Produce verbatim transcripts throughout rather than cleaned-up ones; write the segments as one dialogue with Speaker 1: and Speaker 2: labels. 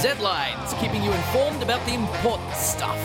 Speaker 1: Z-Lines, keeping you informed about the important stuff.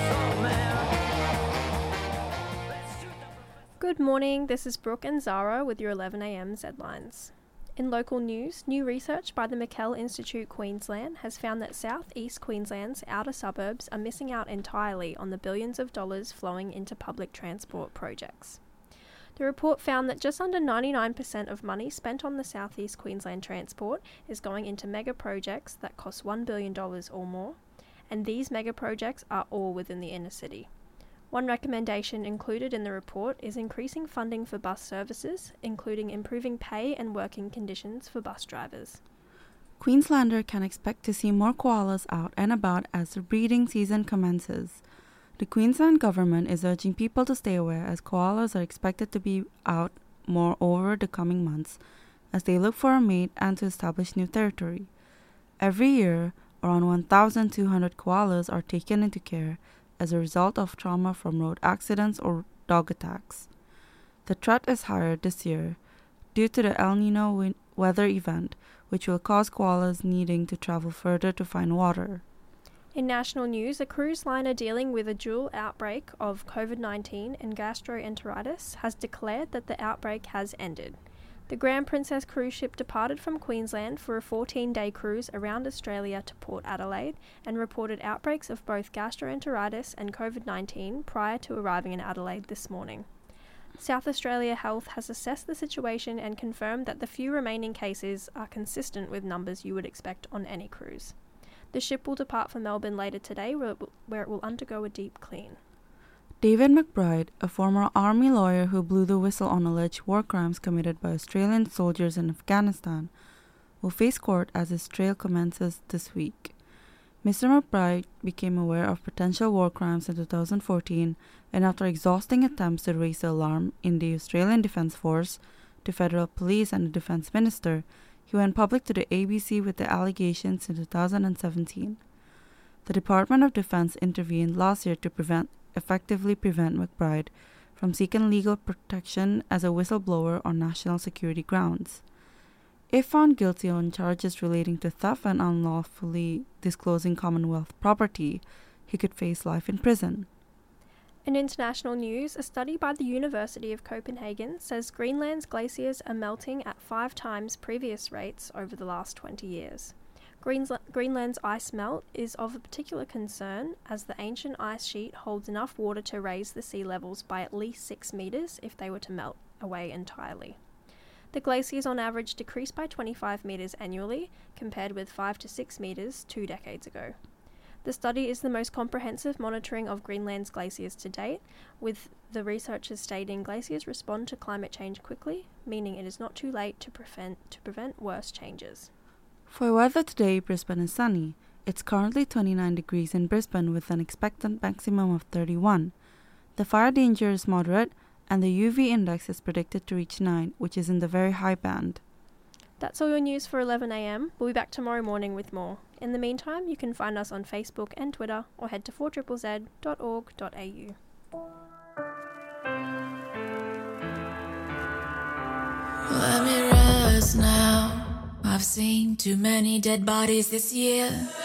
Speaker 2: Good morning, this is Brooke and Zara with your eleven a m Z-Lines. In local news, new research by the McKell Institute Queensland has found that South East Queensland's outer suburbs are missing out entirely on the billions of dollars flowing into public transport projects. The report found that just under ninety-nine percent of money spent on the South East Queensland transport is going into mega projects that cost one billion dollars or more, and these mega projects are all within the inner city. One recommendation included in the report is increasing funding for bus services, including improving pay and working conditions for bus drivers.
Speaker 3: Queenslander can expect to see more koalas out and about as the breeding season commences. The Queensland government is urging people to stay aware as koalas are expected to be out more over the coming months as they look for a mate and to establish new territory. Every year, around one thousand two hundred koalas are taken into care as a result of trauma from road accidents or dog attacks. The threat is higher this year due to the El Nino win- weather event, which will cause koalas needing to travel further to find water.
Speaker 2: In national news, a cruise liner dealing with a dual outbreak of COVID nineteen and gastroenteritis has declared that the outbreak has ended. The Grand Princess cruise ship departed from Queensland for a fourteen-day cruise around Australia to Port Adelaide and reported outbreaks of both gastroenteritis and COVID nineteen prior to arriving in Adelaide this morning. South Australia Health has assessed the situation and confirmed that the few remaining cases are consistent with numbers you would expect on any cruise. The ship will depart for Melbourne later today, where it will undergo a deep clean.
Speaker 3: David McBride, a former army lawyer who blew the whistle on alleged war crimes committed by Australian soldiers in Afghanistan, will face court as his trial commences this week. Mister McBride became aware of potential war crimes in two thousand fourteen, and after exhausting attempts to raise the alarm in the Australian Defence Force, the Federal Police and the Defence Minister, he went public to the A B C with the allegations in two thousand seventeen. The Department of Defence intervened last year to prevent effectively prevent McBride from seeking legal protection as a whistleblower on national security grounds. If found guilty on charges relating to theft and unlawfully disclosing Commonwealth property, he could face life in prison.
Speaker 2: In international news, a study by the University of Copenhagen says Greenland's glaciers are melting at five times previous rates over the last twenty years. Greenland's ice melt is of a particular concern as the ancient ice sheet holds enough water to raise the sea levels by at least six metres if they were to melt away entirely. The glaciers on average decrease by twenty-five metres annually, compared with five to six metres two decades ago. The study is the most comprehensive monitoring of Greenland's glaciers to date, with the researchers stating glaciers respond to climate change quickly, meaning it is not too late to prevent, to prevent worse changes.
Speaker 3: For weather today, Brisbane is sunny. It's currently twenty-nine degrees in Brisbane with an expected maximum of thirty-one. The fire danger is moderate and the U V index is predicted to reach nine, which is in the very high band.
Speaker 2: That's all your news for eleven a m. We'll be back tomorrow morning with more. In the meantime, you can find us on Facebook and Twitter or head to four Z Z Z dot org dot a u.
Speaker 4: Let me rest now. I've seen too many dead bodies this year.